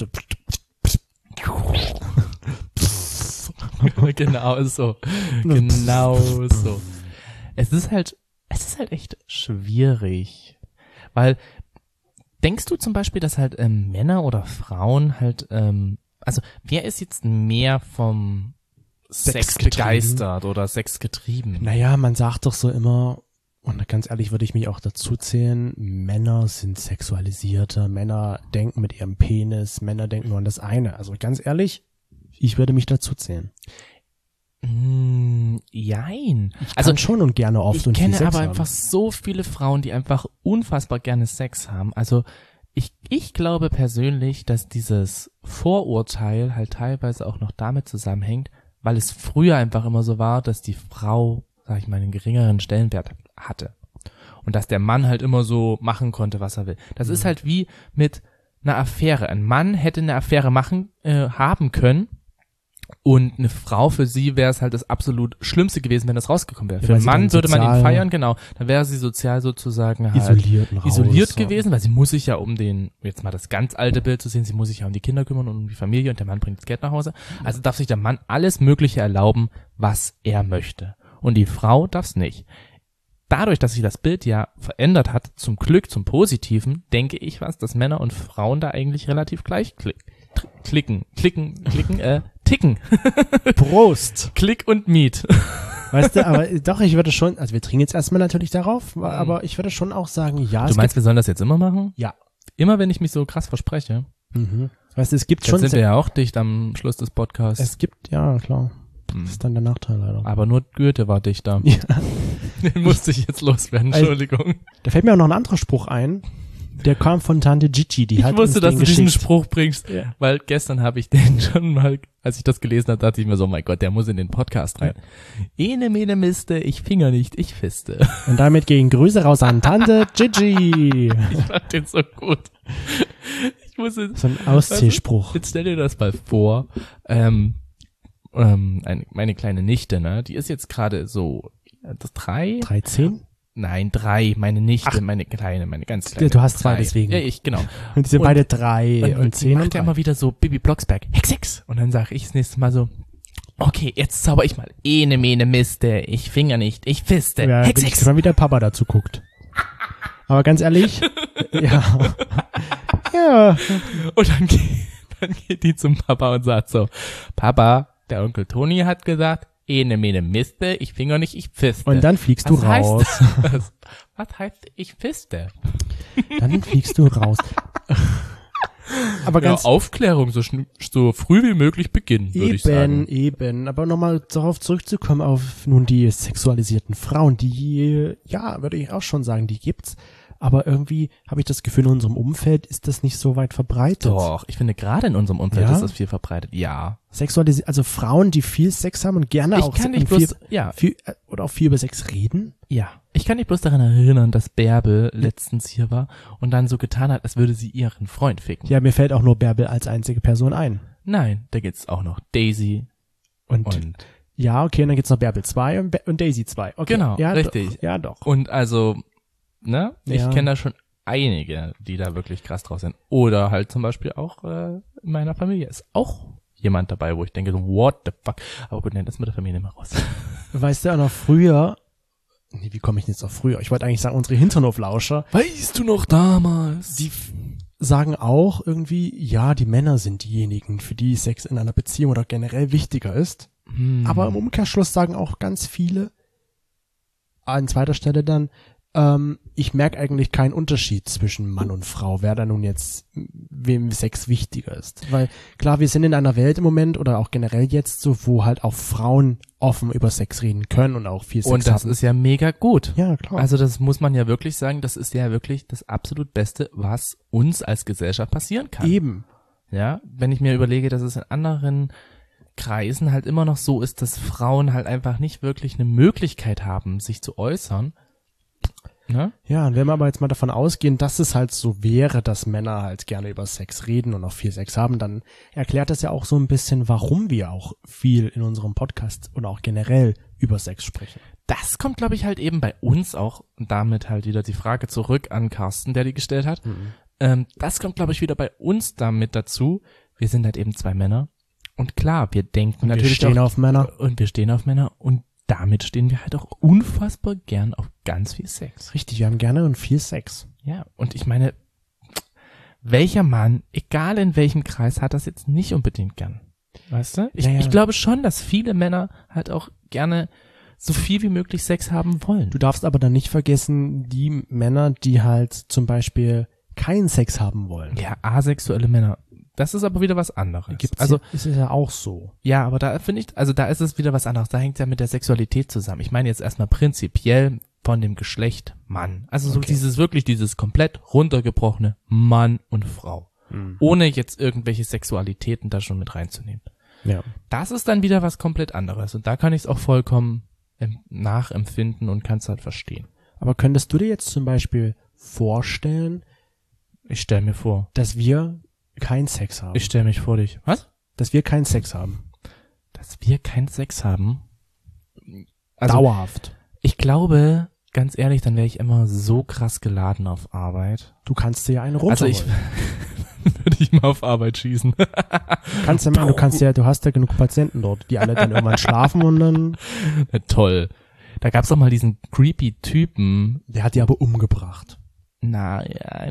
Genau so. Genau so. Es ist halt echt schwierig. Weil, denkst du zum Beispiel, dass halt Männer oder Frauen halt, also wer ist jetzt mehr vom Sex getrieben? begeistert oder Sex getrieben? naja, man sagt doch so immer, und ganz ehrlich würde ich mich auch dazu zählen, Männer sind sexualisierter, Männer denken mit ihrem Penis, Männer denken nur an das eine. Also ganz ehrlich, ich würde mich dazu zählen. Jein. Also schon und gerne oft Ich und viel kenne Sex aber haben. einfach so viele Frauen, die einfach unfassbar gerne Sex haben. Also ich glaube persönlich, dass dieses Vorurteil halt teilweise auch noch damit zusammenhängt, weil es früher einfach immer so war, dass die Frau, sag ich mal, einen geringeren Stellenwert hatte. Und dass der Mann halt immer so machen konnte, was er will. Das ist halt wie mit einer Affäre. Ein Mann hätte eine Affäre haben können. Und eine Frau, für sie wäre es halt das absolut Schlimmste gewesen, wenn das rausgekommen wäre. Ja, Für weil einen sie Mann dann würde man ihn sozial- feiern, genau. Dann wäre sie sozial sozusagen halt Isoliert isoliert gewesen, weil sie muss sich ja um jetzt mal das ganz alte Bild zu sehen, sie muss sich ja um die Kinder kümmern und um die Familie und der Mann bringt das Geld nach Hause. Also darf sich der Mann alles Mögliche erlauben, was er möchte. Und die Frau darf es nicht. Dadurch, dass sich das Bild ja verändert hat, zum Glück, zum Positiven, denke ich dass Männer und Frauen da eigentlich relativ gleich ticken. Prost! Klick und Meet. Weißt du, aber doch, ich würde schon, also wir trinken jetzt erstmal natürlich darauf, aber ich würde schon auch sagen, ja, Du meinst, wir sollen das jetzt immer machen? Ja. Immer, wenn ich mich so krass verspreche. Weißt du, es gibt Jetzt schon, sind wir ja auch dicht am Schluss des Podcasts. es gibt, ja, klar. Das ist dann der Nachteil leider. Aber nur Goethe war dichter. Ja. Den musste ich jetzt loswerden, Also- Entschuldigung. Da fällt mir auch noch ein anderer Spruch ein, der kam von Tante Gigi, die Ich hat wusste, uns dass den du diesen geschickt. Spruch bringst, Ja. weil gestern habe ich den schon mal, als ich das gelesen habe, dachte ich mir so, mein Gott, der muss in den Podcast rein. Ene mene miste, ich finger nicht, ich fiste. Und damit gehen Grüße raus an Tante Gigi. Ich fand den so gut. Ich musste, So ein Ausziehspruch. jetzt stell dir das mal vor, meine kleine Nichte, ne, die ist jetzt gerade so 3, 13? Nein, 3, meine Nichte, meine Kleine, meine ganz Kleine. Du hast 2 3. deswegen. Ja, ich, genau. Und die sind beide 3 und 10 die und macht ja 3. immer wieder so Bibi Blocksberg, Hex. Und dann sage ich das nächste Mal so, okay, jetzt zauber ich mal. Ene, mene, miste, ich finger nicht, ich fiste, Ja, Hex. bin ich gespannt, wie der Papa dazu guckt. Aber ganz ehrlich, ja. Ja. Und dann geht die zum Papa und sagt so, Papa, der Onkel Toni hat gesagt, ene, mene, miste, ich finger nicht, ich fiste. Und dann fliegst du raus. Was heißt ich fiste? Dann fliegst du raus. Aber ganz Aufklärung so früh wie möglich beginnen, würde ich sagen. Eben. Aber nochmal darauf zurückzukommen auf nun die sexualisierten Frauen, die, ja, würde ich auch schon sagen, die gibt's. Aber irgendwie habe ich das Gefühl, in unserem Umfeld ist das nicht so weit verbreitet. Doch, ich finde gerade in unserem Umfeld Ja? ist das viel verbreitet. Ja. Also Frauen, die viel Sex haben und gerne auch viel über Sex reden. Ja. Ich kann mich bloß daran erinnern, dass Bärbel letztens hier war und dann so getan hat, als würde sie ihren Freund ficken. Ja, mir fällt auch nur Bärbel als einzige Person ein. Nein, da gibt's auch noch Daisy und ja, okay, und dann gibt's noch Bärbel 2 und Daisy 2. Okay. genau, Ja, richtig. Doch. Ja, doch. Und also, ne? Ich Ja. kenne da schon einige, die da wirklich krass drauf sind. Oder halt zum Beispiel auch in meiner Familie ist auch jemand dabei, wo ich denke, so, what the fuck? Aber gut, nein, das mit der Familie nicht mehr raus. Weißt du auch noch früher, nee, wie komme ich denn jetzt auf früher? Ich wollte eigentlich sagen, unsere Hinternhoflauscher, Weißt du noch damals? die sagen auch irgendwie, ja, die Männer sind diejenigen, für die Sex in einer Beziehung oder generell wichtiger ist. Aber im Umkehrschluss sagen auch ganz viele, an zweiter Stelle dann, ich merke eigentlich keinen Unterschied zwischen Mann und Frau, wer da nun jetzt, wem Sex wichtiger ist. Weil klar, wir sind in einer Welt im Moment oder auch generell jetzt so, wo halt auch Frauen offen über Sex reden können und auch viel Sex Und das haben. ist ja mega gut. Ja, klar. Also das muss man ja wirklich sagen, das ist ja wirklich das absolut Beste, was uns als Gesellschaft passieren kann. Eben. Ja, wenn ich mir überlege, dass es in anderen Kreisen halt immer noch so ist, dass Frauen halt einfach nicht wirklich eine Möglichkeit haben, sich zu äußern. Ne? Ja, und wenn wir aber jetzt mal davon ausgehen, dass es halt so wäre, dass Männer halt gerne über Sex reden und auch viel Sex haben, dann erklärt das ja auch so ein bisschen, warum wir auch viel in unserem Podcast und auch generell über Sex sprechen. Das kommt, glaube ich, halt eben bei uns auch, und damit halt wieder die Frage zurück an Carsten, der die gestellt hat. Das kommt, glaube ich, wieder bei uns damit dazu. Wir sind halt eben 2 Männer. Und klar, wir denken Und natürlich wir stehen auch, auf Männer. und wir stehen auf Männer und damit stehen wir halt auch unfassbar gern auf ganz viel Sex. Richtig, wir haben gerne und viel Sex. Ja, und ich meine, welcher Mann, egal in welchem Kreis, hat das jetzt nicht unbedingt gern? Weißt du? Ich glaube schon, dass viele Männer halt auch gerne so viel wie möglich Sex haben wollen. Du darfst aber dann nicht vergessen, die Männer, die halt zum Beispiel keinen Sex haben wollen. Ja, asexuelle Männer. Das ist aber wieder was anderes. Ist es ja auch so. Ja, aber da finde ich, also da ist es wieder was anderes. Da hängt ja mit der Sexualität zusammen. Ich meine jetzt erstmal prinzipiell von dem Geschlecht Mann. Also so Okay. dieses komplett runtergebrochene Mann und Frau. Ohne jetzt irgendwelche Sexualitäten da schon mit reinzunehmen. Ja. Das ist dann wieder was komplett anderes. Und da kann ich es auch vollkommen nachempfinden und kann es halt verstehen. Aber könntest du dir jetzt zum Beispiel vorstellen, Ich stelle mir vor. dass wir keinen Sex haben? Ich stelle mich vor dich. Was? Dass wir keinen Sex haben. Dass wir keinen Sex haben? Also, Dauerhaft. ich glaube, ganz ehrlich, dann wäre ich immer so krass geladen auf Arbeit. Du kannst dir ja einen Also runterholen. würde ich mal auf Arbeit schießen. Du hast ja genug Patienten dort, die alle dann irgendwann schlafen und dann, Toll. Da gab's doch mal diesen creepy Typen. der hat die aber umgebracht. Nein.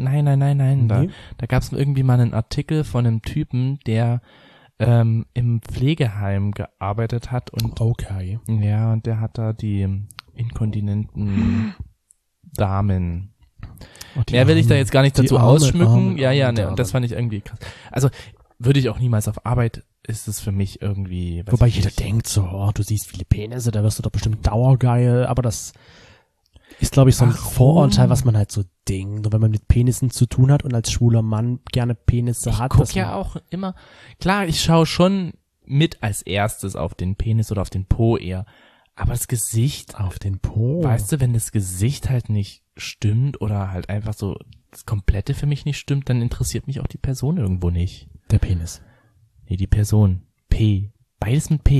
Da gab's irgendwie mal einen Artikel von einem Typen, der im Pflegeheim gearbeitet hat und Okay. ja, und der hat da die inkontinenten Damen. Mehr will ich da jetzt gar nicht dazu ausschmücken. Ja, und das fand ich irgendwie krass. Also würde ich auch niemals auf Arbeit, ist es für mich irgendwie. weiß Wobei ich jeder nicht. denkt so, oh, du siehst viele Penisse, da wirst du doch bestimmt dauergeil, aber das ist, glaube ich, so ein Warum? Vorurteil, was man halt so denkt. Und wenn man mit Penissen zu tun hat und als schwuler Mann gerne Penisse Ich hat. guck dass ja man- auch immer, klar, ich schaue schon mit als erstes auf den Penis oder auf den Po eher. Aber das Gesicht, Auf den Po. weißt du, wenn das Gesicht halt nicht stimmt oder halt einfach so das Komplette für mich nicht stimmt, dann interessiert mich auch die Person irgendwo nicht. Der Penis. Nee, die Person. P. Beides mit P.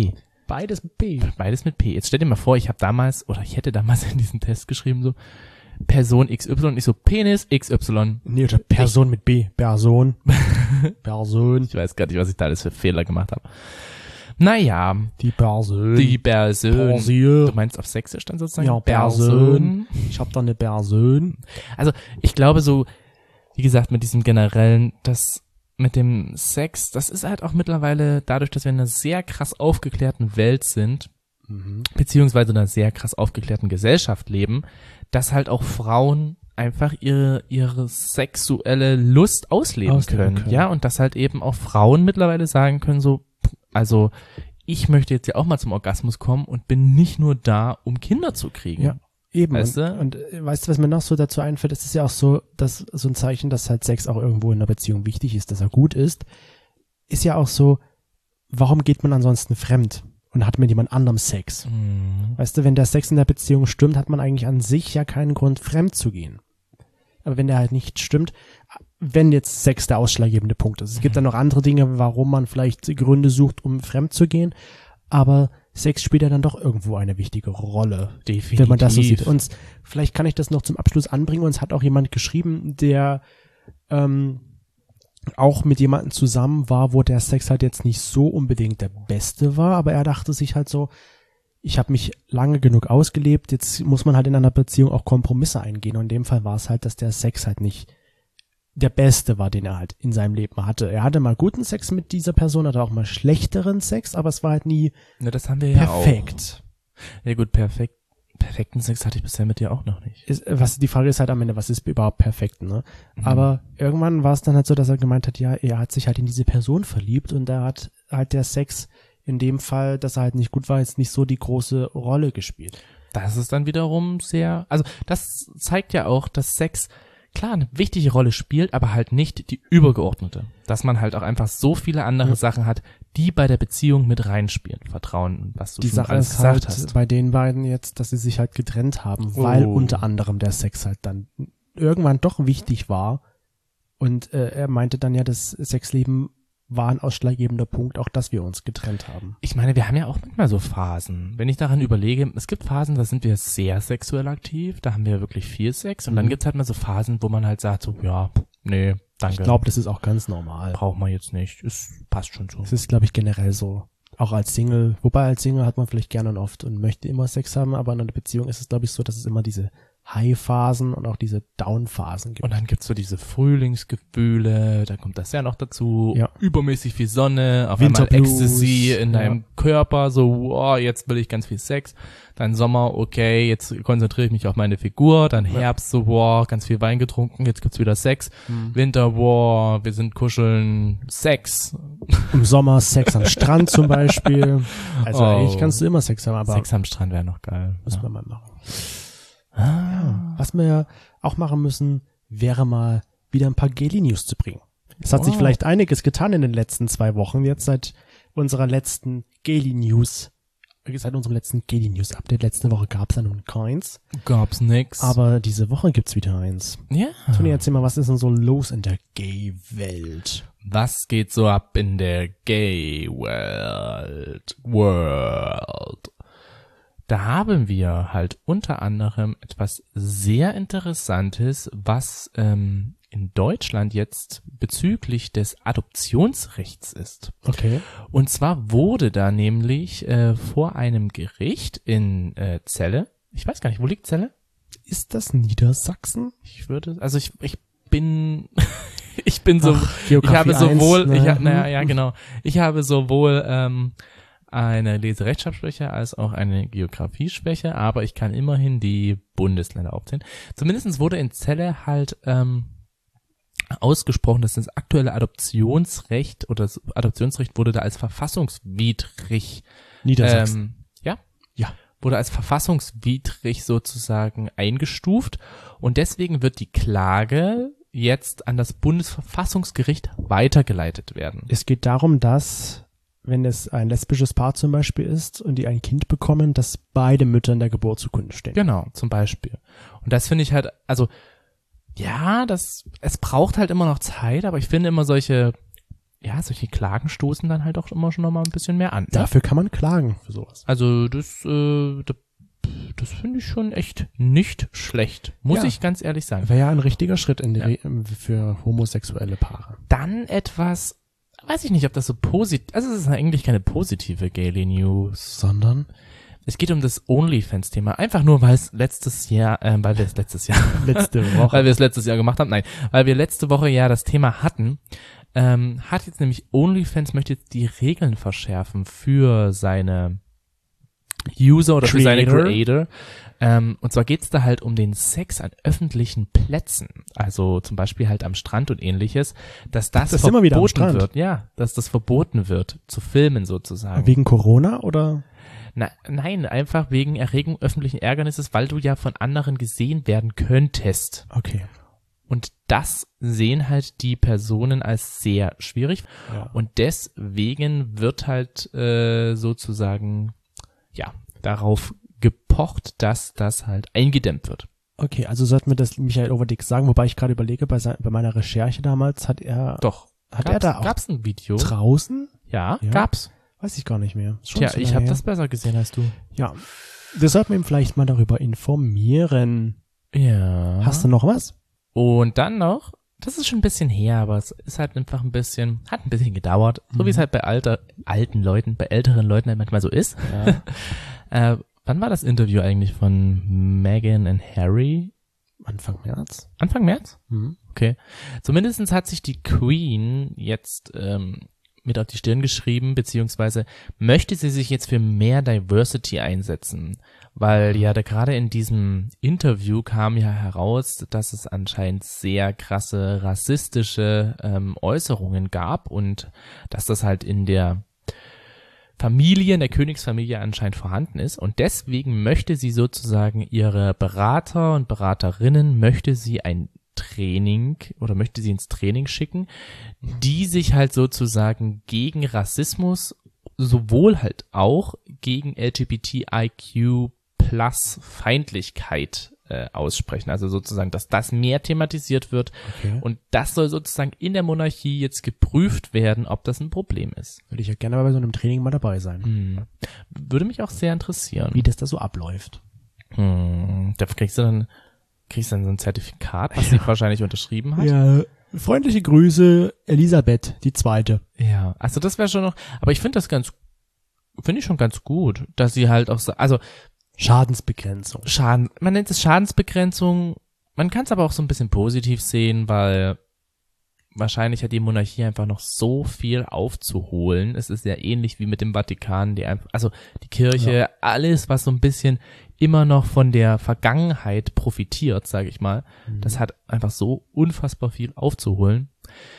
Beides mit B. Beides mit P. Jetzt stell dir mal vor, ich hätte damals in diesen Test geschrieben so, Person XY, ich so, Penis XY. Nee, oder Person mit B. Person. Person. Ich weiß gar nicht, was ich da alles für Fehler gemacht habe. Naja. Die Person. Du meinst auf Sächsisch dann sozusagen? Ja, Person. Ich hab da eine Person. Also, ich glaube so, wie gesagt, mit diesem generellen, das mit dem Sex, das ist halt auch mittlerweile dadurch, dass wir in einer sehr krass aufgeklärten Welt sind, beziehungsweise in einer sehr krass aufgeklärten Gesellschaft leben, dass halt auch Frauen einfach ihre sexuelle Lust ausleben können. Ja, und dass halt eben auch Frauen mittlerweile sagen können so, also ich möchte jetzt ja auch mal zum Orgasmus kommen und bin nicht nur da, um Kinder zu kriegen. Ja, eben. Weißt du? Und weißt du, was mir noch so dazu einfällt? Es ist ja auch so, dass so ein Zeichen, dass halt Sex auch irgendwo in einer Beziehung wichtig ist, dass er gut ist ja auch so, warum geht man ansonsten fremd und hat mit jemand anderem Sex? Weißt du, wenn der Sex in der Beziehung stimmt, hat man eigentlich an sich ja keinen Grund, fremd zu gehen. Aber wenn der halt nicht stimmt, wenn jetzt Sex der ausschlaggebende Punkt ist. Es gibt dann noch andere Dinge, warum man vielleicht Gründe sucht, um fremd zu gehen, aber Sex spielt ja dann doch irgendwo eine wichtige Rolle. Definitiv. Wenn man das so sieht. Und vielleicht kann ich das noch zum Abschluss anbringen. Uns hat auch jemand geschrieben, der auch mit jemandem zusammen war, wo der Sex halt jetzt nicht so unbedingt der beste war, aber er dachte sich halt so, ich habe mich lange genug ausgelebt, jetzt muss man halt in einer Beziehung auch Kompromisse eingehen. Und in dem Fall war es halt, dass der Sex halt nicht der beste war, den er halt in seinem Leben hatte. Er hatte mal guten Sex mit dieser Person, hatte auch mal schlechteren Sex, aber es war halt nie das haben wir perfekt. Ja gut, perfekten Sex hatte ich bisher mit dir auch noch nicht. Die Frage ist halt am Ende, was ist überhaupt perfekt, ne? Aber irgendwann war es dann halt so, dass er gemeint hat, ja, er hat sich halt in diese Person verliebt und da hat halt der Sex in dem Fall, dass er halt nicht gut war, jetzt nicht so die große Rolle gespielt. Das ist dann wiederum also das zeigt ja auch, dass Sex klar eine wichtige Rolle spielt, aber halt nicht die übergeordnete. Dass man halt auch einfach so viele andere Sachen hat, die bei der Beziehung mit reinspielen. Vertrauen, was du die schon Sache alles ist gesagt halt hast. Bei den beiden jetzt, dass sie sich halt getrennt haben, weil unter anderem der Sex halt dann irgendwann doch wichtig war. Und er meinte dann ja, das Sexleben war ein ausschlaggebender Punkt, auch dass wir uns getrennt haben. Ich meine, wir haben ja auch manchmal so Phasen. Wenn ich daran überlege, es gibt Phasen, da sind wir sehr sexuell aktiv, da haben wir wirklich viel Sex. Und dann gibt's halt mal so Phasen, wo man halt sagt so, ja, nee, danke. Ich glaube, das ist auch ganz normal. Braucht man jetzt nicht. Es passt schon so. Es ist, glaube ich, generell so. Auch als Single. Wobei als Single hat man vielleicht gerne und oft und möchte immer Sex haben, aber in einer Beziehung ist es, glaube ich, so, dass es immer diese High-Phasen und auch diese Down-Phasen gibt. Und dann gibt's so diese Frühlingsgefühle, da kommt das ja noch dazu, übermäßig viel Sonne, auf einmal Ecstasy in deinem Körper, so, wow, jetzt will ich ganz viel Sex. Dann Sommer, okay, jetzt konzentriere ich mich auf meine Figur. Dann Herbst, so, wow, ganz viel Wein getrunken, jetzt gibt's wieder Sex. Winter, wow, wir sind kuscheln, Sex. Im Sommer Sex am Strand zum Beispiel. Also eigentlich kannst du immer Sex haben, aber Sex am Strand wäre noch geil. Muss man mal machen. Ja. Was wir auch machen müssen, wäre mal wieder ein paar Gaily-News zu bringen. Es hat sich vielleicht einiges getan in den letzten 2 Wochen, jetzt seit unserer letzten Gaily-News. Seit unserem letzten Gaily-News-Update. Letzte Woche gab's ja nun keins. Gab's nix. Aber diese Woche gibt's wieder eins. Ja. Toni, erzähl mal, was ist denn so los in der Gay-Welt? Was geht so ab in der Gay-Welt? Da haben wir halt unter anderem etwas sehr Interessantes, was in Deutschland jetzt bezüglich des Adoptionsrechts ist. Okay. Und zwar wurde da nämlich vor einem Gericht in Celle, ich weiß gar nicht, wo liegt Celle? Ist das Niedersachsen? Ich bin ich bin so, Geografie ich habe sowohl, 1, ne? ich habe sowohl eine Leserechtschreibschwäche als auch eine Geografieschwäche, aber ich kann immerhin die Bundesländer aufzählen. Zumindest wurde in Celle halt ausgesprochen, dass das aktuelle Adoptionsrecht oder das Adoptionsrecht wurde da als verfassungswidrig Niedersachsen. wurde als verfassungswidrig sozusagen eingestuft und deswegen wird die Klage jetzt an das Bundesverfassungsgericht weitergeleitet werden. Es geht darum, dass, wenn es ein lesbisches Paar zum Beispiel ist und die ein Kind bekommen, dass beide Mütter in der Geburtsurkunde stehen. Genau, zum Beispiel. Und das finde ich halt, also ja, es braucht halt immer noch Zeit, aber ich finde immer solche ja, solche Klagen stoßen dann halt auch immer schon nochmal ein bisschen mehr an. Ne? Dafür kann man klagen für sowas. Also das finde ich schon echt nicht schlecht, muss Ja. ich ganz ehrlich sagen. Wäre ja ein richtiger Schritt für homosexuelle Paare. Dann etwas, weiß ich nicht, ob das so positiv, also es ist eigentlich keine positive Gaily News. Sondern Es geht um das OnlyFans-Thema, einfach nur, weil wir es letztes Jahr, letzte weil Woche. wir es letztes Jahr gemacht haben, nein, weil wir letzte Woche ja das Thema hatten, hat jetzt nämlich OnlyFans möchte jetzt die Regeln verschärfen für seine User oder für seine Creator. Und zwar geht's da halt um den Sex an öffentlichen Plätzen, also zum Beispiel halt am Strand und ähnliches, dass das ist immer wieder am verboten Strand. wird, ja, dass das verboten wird, zu filmen sozusagen. Wegen Corona oder? Nein, einfach wegen Erregung öffentlichen Ärgernisses, weil du ja von anderen gesehen werden könntest. Okay. Und das sehen halt die Personen als sehr schwierig. Ja. Und deswegen wird halt sozusagen, ja, darauf gepocht, dass das halt eingedämmt wird. Okay, also sollten wir das Michael Overdix sagen, wobei ich gerade überlege, bei meiner Recherche damals hat er da auch Gab's ein Video? draußen? Ja, Ja. gab's. Weiß ich gar nicht mehr. Ist schon Tja, so ich lange habe her. das besser gesehen als du. Ja, wir sollten ihn vielleicht mal darüber informieren. Ja. Hast du noch was? Und dann noch, das ist schon ein bisschen her, aber es ist halt einfach hat ein bisschen gedauert, so wie es halt bei älteren Leuten halt manchmal so ist. Ja. Wann war das Interview eigentlich von Meghan und Harry? Anfang März. Anfang März? Mhm. Okay. Zumindestens hat sich die Queen jetzt mit auf die Stirn geschrieben, beziehungsweise möchte sie sich jetzt für mehr Diversity einsetzen, weil ja da gerade in diesem Interview kam ja heraus, dass es anscheinend sehr krasse rassistische Äußerungen gab und dass das halt in der Königsfamilie anscheinend vorhanden ist und deswegen möchte sie sozusagen ihre Berater und Beraterinnen, möchte sie ins Training schicken, die sich halt sozusagen gegen Rassismus, sowohl halt auch gegen LGBTIQ plus Feindlichkeit aussprechen. Also sozusagen, dass das mehr thematisiert wird Okay. und das soll sozusagen in der Monarchie jetzt geprüft werden, ob das ein Problem ist. Würde ich ja gerne mal bei so einem Training mal dabei sein. Würde mich auch sehr interessieren. Wie das da so abläuft. Dafür kriegst du dann so ein Zertifikat, was sie wahrscheinlich unterschrieben hat. Ja, freundliche Grüße, Elisabeth, die Zweite. Ja, also das wäre schon noch, aber ich finde ich schon ganz gut, dass sie halt auch so, also Schadensbegrenzung. man nennt es Schadensbegrenzung, man kann es aber auch so ein bisschen positiv sehen, weil wahrscheinlich hat die Monarchie einfach noch so viel aufzuholen. Es ist ja ähnlich wie mit dem Vatikan, also die Kirche, alles, was so ein bisschen immer noch von der Vergangenheit profitiert, sage ich mal, das hat einfach so unfassbar viel aufzuholen.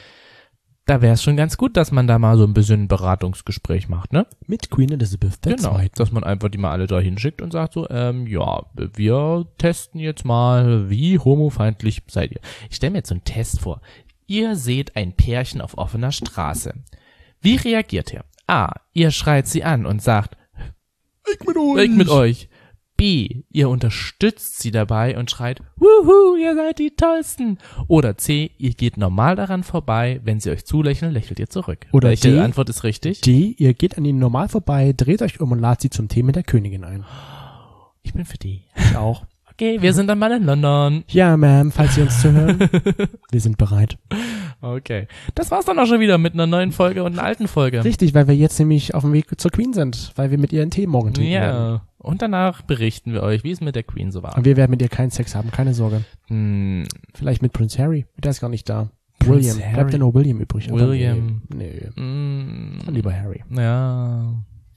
Da wäre es schon ganz gut, dass man da mal so ein bisschen ein Beratungsgespräch macht, ne? Mit Queen Elizabeth II. Genau, dass man einfach die mal alle da hinschickt und sagt so, ja, wir testen jetzt mal, wie homofeindlich seid ihr. Ich stelle mir jetzt so einen Test vor. Ihr seht ein Pärchen auf offener Straße. Wie reagiert ihr? A, ihr schreit sie an und sagt, weg mit euch. B, ihr unterstützt sie dabei und schreit, wuhu, ihr seid die Tollsten. Oder C, ihr geht normal daran vorbei, wenn sie euch zulächeln, lächelt ihr zurück. Oder welche D, Antwort ist richtig? D, ihr geht an ihnen normal vorbei, dreht euch um und ladet sie zum Tee mit der Königin ein. Ich bin für D. Ich auch. Okay, wir sind dann mal in London. Ja, Ma'am, falls Sie uns zuhören, wir sind bereit. Okay. Das war's dann auch schon wieder mit einer neuen Folge und einer alten Folge. Richtig, weil wir jetzt nämlich auf dem Weg zur Queen sind, weil wir mit ihr einen Tee morgen trinken werden. Ja. Und danach berichten wir euch, wie es mit der Queen so war. Und wir werden mit ihr keinen Sex haben, keine Sorge. Vielleicht mit Prince Harry, der ist gar nicht da. Prince William, Harry? bleibt ja nur William übrig. aber William. Nee, Mm, lieber Harry. ja.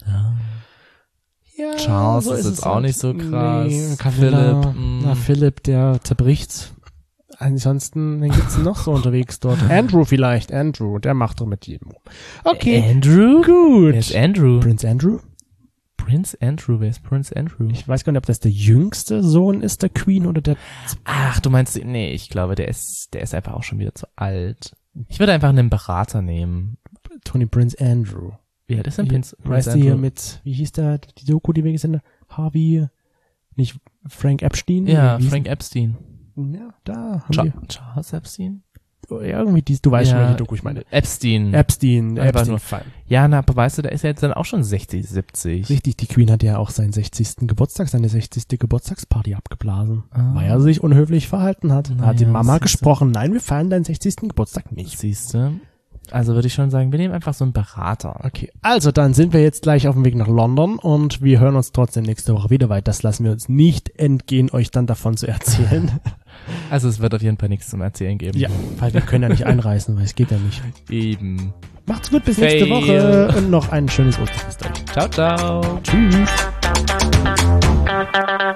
Ja, Charles ist jetzt es auch halt. nicht so krass. Nee, Camilla, Philipp, Philipp, der zerbricht. Ansonsten, wen gibt's noch so unterwegs dort? Andrew vielleicht, Andrew, der macht doch mit jedem. Okay, Andrew? gut. Wer ist Andrew? Prince Andrew? Prince Andrew, wer ist Prince Andrew? Ich weiß gar nicht, ob das der jüngste Sohn ist, der Queen, oder der... Ach, du meinst, nee, ich glaube, der ist einfach auch schon wieder zu alt. Ich würde einfach einen Berater nehmen. Tony Prince Andrew. Wie alt ist denn Prince Weißt du hier mit, wie hieß der, die Doku, die wir gesehen haben? Harvey, nicht Frank Epstein? Ja, Wie hieß Frank Epstein. Ja, da haben wir. Charles Epstein? irgendwie du weißt schon, welche Doku ich meine. Epstein. Einfach nur. Fall. Ja, aber weißt du, der ist ja jetzt dann auch schon 60, 70. Richtig, die Queen hat ja auch seinen 60. Geburtstag, seine 60. Geburtstagsparty abgeblasen, Ah. weil er sich unhöflich verhalten hat. Da Naja, hat die Mama siehste. gesprochen, nein, wir feiern deinen 60. Geburtstag nicht. Siehst du? Also würde ich schon sagen, wir nehmen einfach so einen Berater. Okay, also dann sind wir jetzt gleich auf dem Weg nach London und wir hören uns trotzdem nächste Woche wieder, weil das lassen wir uns nicht entgehen, euch dann davon zu erzählen. Also es wird auf jeden Fall nichts zum Erzählen geben. Ja, weil wir können ja nicht einreisen, weil es geht ja nicht. Eben. Macht's gut, bis nächste Fail. Woche und noch ein schönes Osterfest euch. Ciao, ciao. Tschüss.